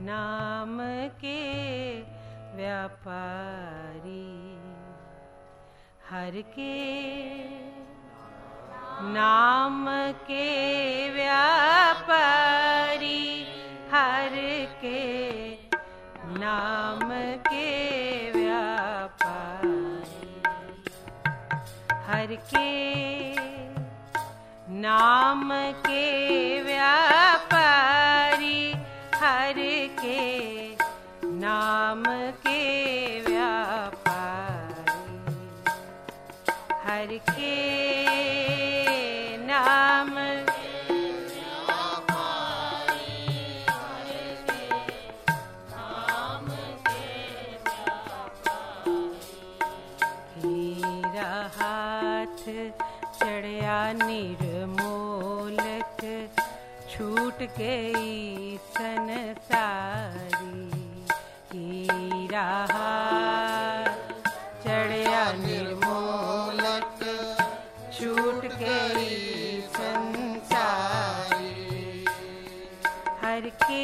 नाम के व्यापारी, हर के नाम के व्यापारी, हर के नाम के व्यापारी, हर के नाम के व्यापारी, हर के नाम के व्यापारी, हर के नाम हीरा हाथ चढ़या निर्मोलक, छूट गई संसारी। हीरा हाथ चढ़या निर्मोलक, छूट गई संसारी। हर के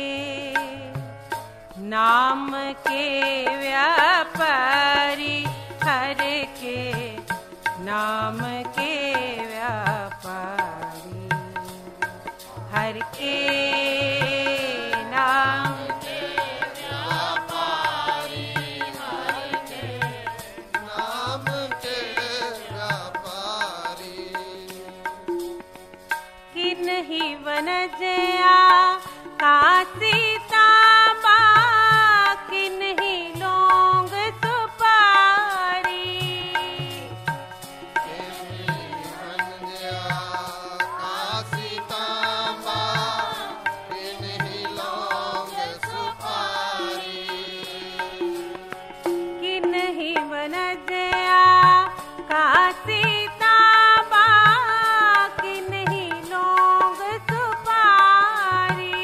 नाम के व्यापारी, हर के नाम के व्यापारी, हर के नाम के व्यापारी, हर के नाम के व्यापारी। किन्ही वनजया काशी तांबा, किन्ही लौंग सुपारी। काशी तांबा, किन्ही लौंग सुपारी। किन्ही वनजया काशी तांबा, किन्ही लौंग सुपारी।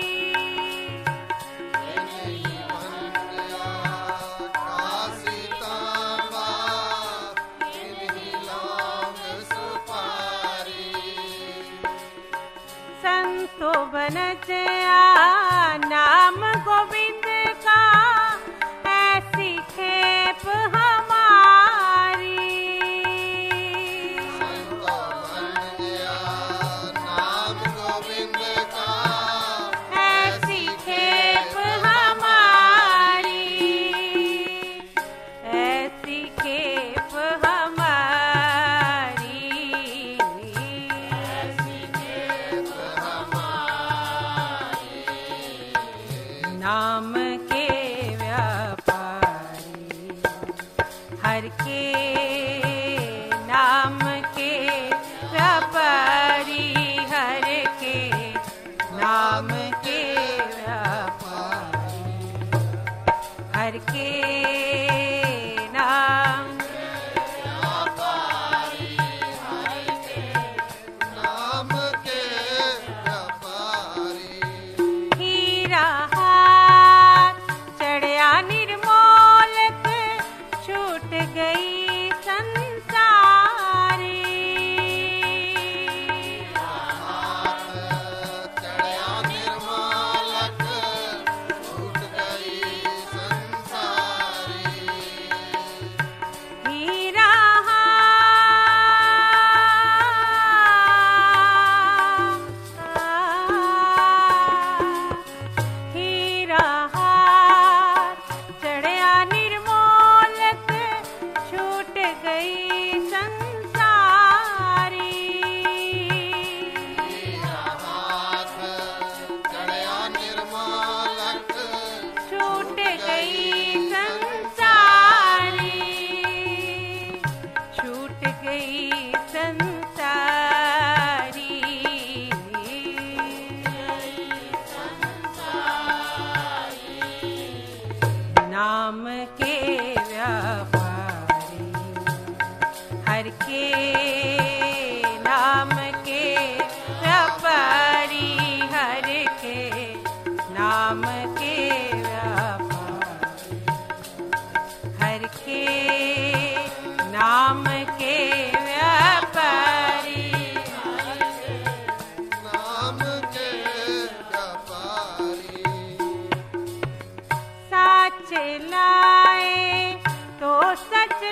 काशी तांबा, किन्ही लौंग सुपारी। संतो वनजया नाम गोविंद का, ऐसी खेप हमारी। संतो वनजया नाम गोविंद का, ऐसी खेप हमारी, ऐसी खेप हमारी, ऐसी खेप हमारी। नाम के व्यापारी,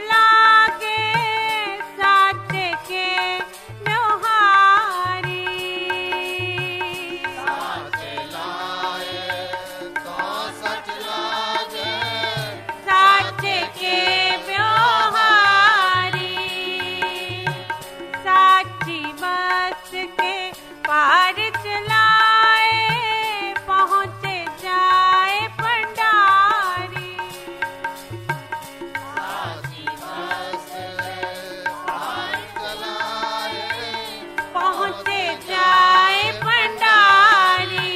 लागे साच के व्यवहारी। साच लाए तो सच लागे, साच के व्यवहारी। साची बस के पार चलाए पहुँच जाए भंडारी। साची बस पार चलाए, पहुँच जाए भंडारी।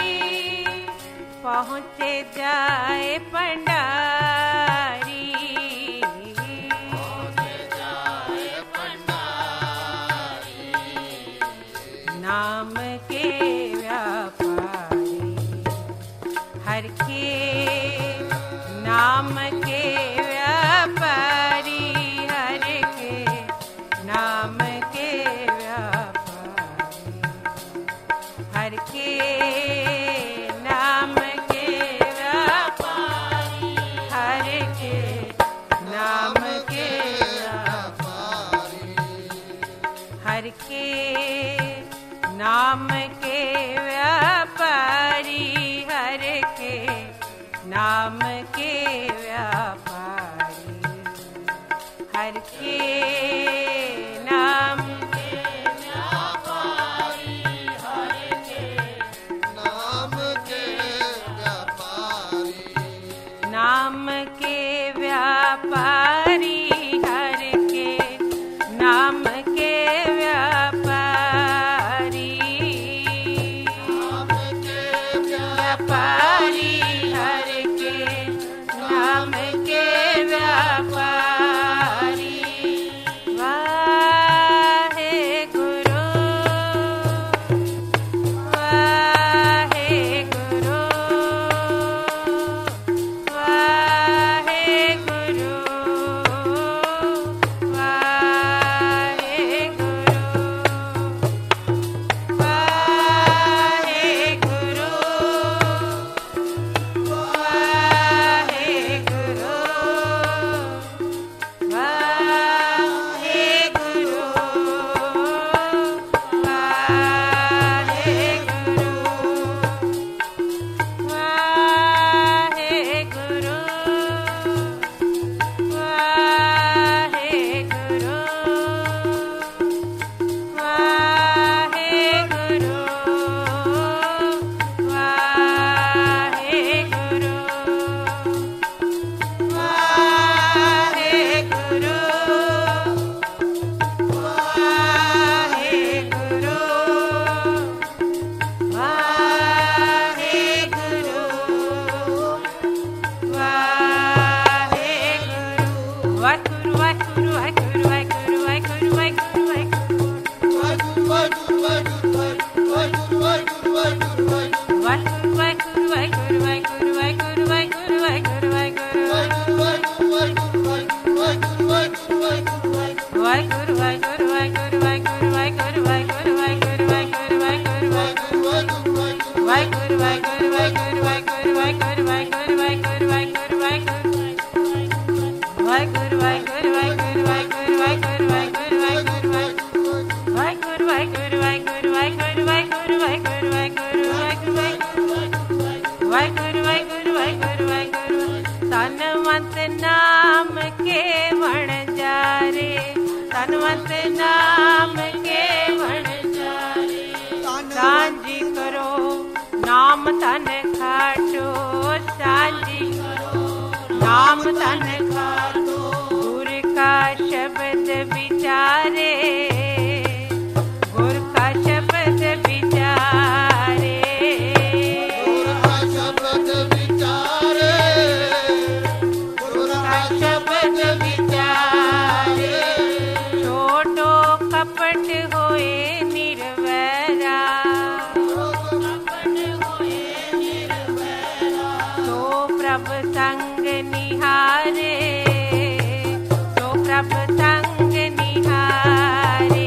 पहुँच जाए भंडारी। पहुँच जाए भंडारी। नाम के व्यापारी हर के नाम के व्यापारी। हर के नाम के व्यापारी। हर के नाम के व्यापारी। हर के नाम के व्यापारी। हर के नाम के व्यापारी। हर के नाम के व्यापारी। हर के नाम के व्यापारी। हर के नाम के व्यापारी। नाम के व्यापारी। हर के नाम के व्यापारी। नाम के व्यापारी। हर के नाम के व्यापारी। वाहे गुरु वाहे गुरु वाहे गुरु वाहे गुरु वाहे गुरु वाहे गुरु वाहे गुरु वाहे गुरु वाहे गुरु वाहे गुरु वाहे गुरु वाहे गुरु वाहे गुरु वाहे गुरु वाहे गुरु। वाहेगुरु वाहेगुरु वाहेगुरु वाहेगुरु वाहेगुरु वाहेगुरु वाहेगुरु। वाहेगुरु वाहेगुरु वाहेगुरु वाहेगुरु वाहेगुरु वाहेगुरु वाहेगुरु वाहेगुरु। वाहेगुरु वाहेगुरु वाहेगुरु वाहेगुरु वाहेगुरु वाहेगुरु वाहेगुरु वाहेगुरु वाहेगुरु वाहेगुरु वाहेगुरु। वाहेगुरु वाहेगुरु वाहेगुरु वाहेगुरु वाहेगुरु वाहेगुरु वाहेगुरु वाहेगुरु वाहेगुरु। वाहेगुरु वाहेगुरु वाहेगुरु वाहेगुरु वाहेगुरु वाहेगुरु वाहेगुरु वाहेगुरु। वाहेगुरु वाहेगुरु वाहेगुरु वाहेगुरु वाहेगुरु वाहेगुरु वाहेगुरु वाहेगुरु। वाहेगुरु वाहेगुरु वाहेगुरु वाहेगुरु। तनवंत नाम के वण जारे। तनवंत नाम के वण जारे। सांझी करो नाम तन खाटो। सांझी करो नाम तन खाटो। गुर का शब्द विचारे। गुर का शब्द विचारे। गुरु का शब्द विचारे। गुरु का शब्द विचारे। छोटो कपट होए निर्वैरा। तो प्रभ संग निहारे। तो प्रभ संग निहारे।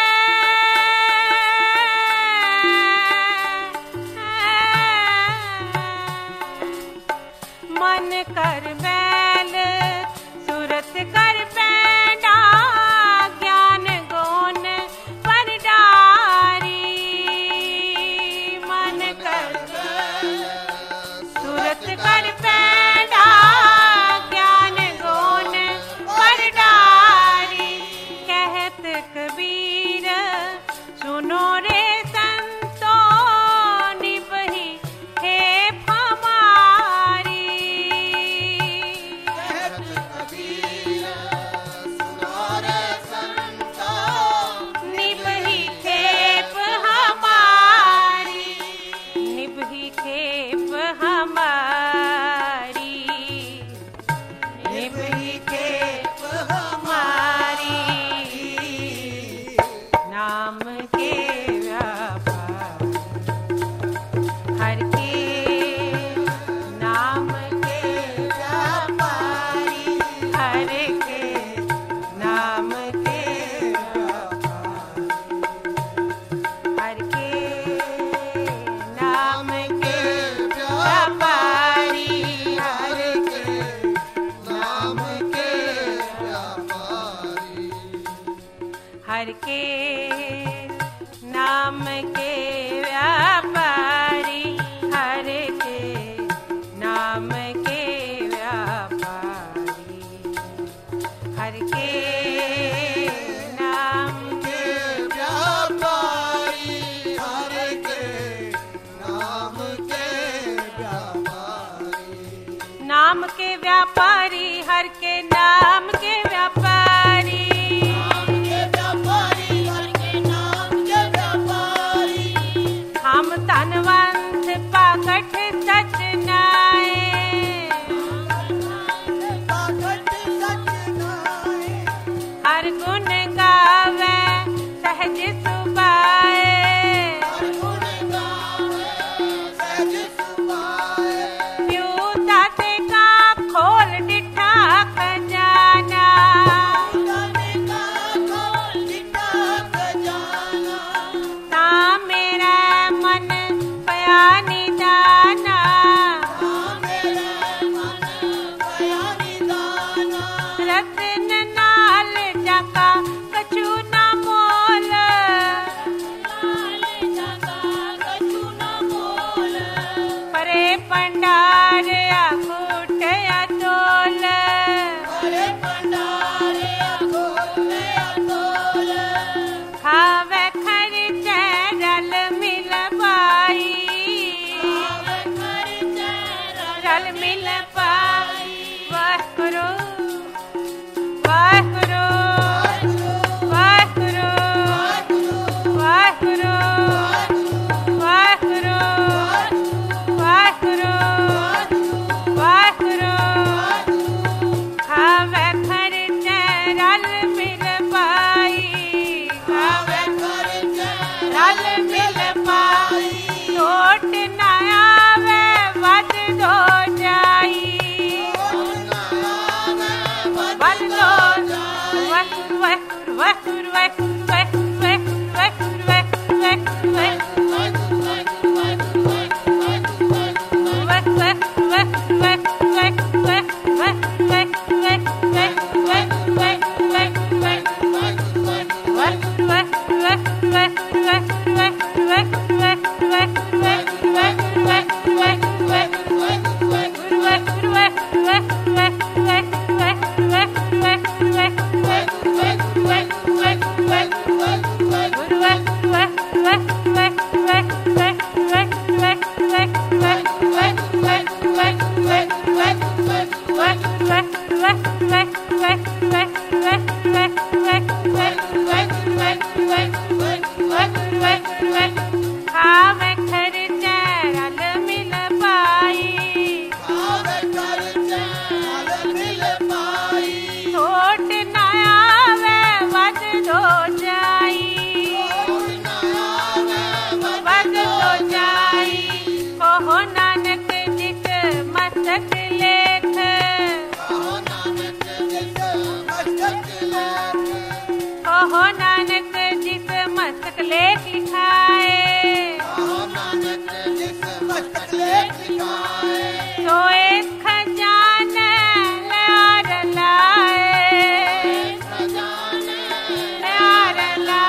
नाम के व्यापारी, हर के नाम के व्यापारी, हर के नाम के व्यापारी, हर के नाम के व्यापारी, हर के नाम के व्यापारी, हर के नाम के व्यापारी, हर के नाम के व्यापारी, हर के नाम के व्यापारी, हर के नाम के व्यापारी, नाम के व्यापारी, हर के नाम के व्यापारी, हम धनवंत पागठ सच नाए, हर गुण गावे सहज सुबाए, प्यू दाते का खोल डिठा खजाना, ता मेरा मन पया निदाना, रतन नाल जाका कछु ना मोल, परे पंडार आखूट अतोल, खावे खर्च रल मिल पाई, रल मिल पाई, वाहिगुरु वाहिगुरु वाहिगुरु वाहिगुरु वाहिगुरु वाहिगुरु वाहिगुरु, खावे खर्च रल मिल पाई, खावे रल मिल पाई, लोट न आवे वध दो जाई, वध दो वाहिगुरु वाहिगुरु वाहिगुरु वाहिगुरु वाहिगुरु खावे खर्च रल मिल पाई, छोट न आवे वध दो जाई, वध दो जाई, कहो नानक जिस मस्तक लेख, कहो नानक जिस मस्तक लेख लिखाए, सोए खजाने लार लाए, लार लाए,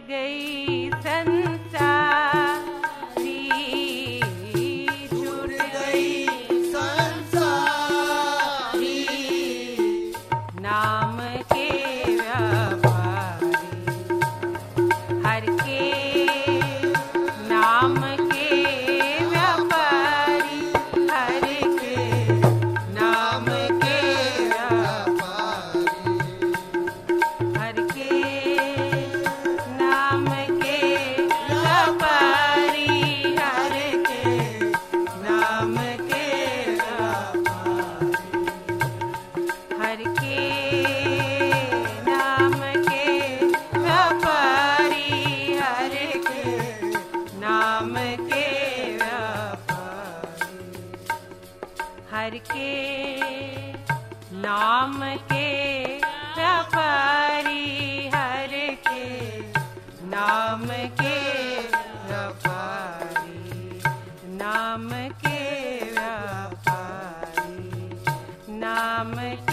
गई संसारी, छूट गई संसारी, नाम के व्यापारी, हर के नाम के व्यापारी, हर के नाम के व्यापारी, हर के नाम के व्यापारी, हर के नाम के व्यापारी, हर के नाम के व्यापारी, हर के नाम के व्यापारी, हर के नाम के व्यापारी, हर के नाम के व्यापारी, नाम के व्यापारी, नाम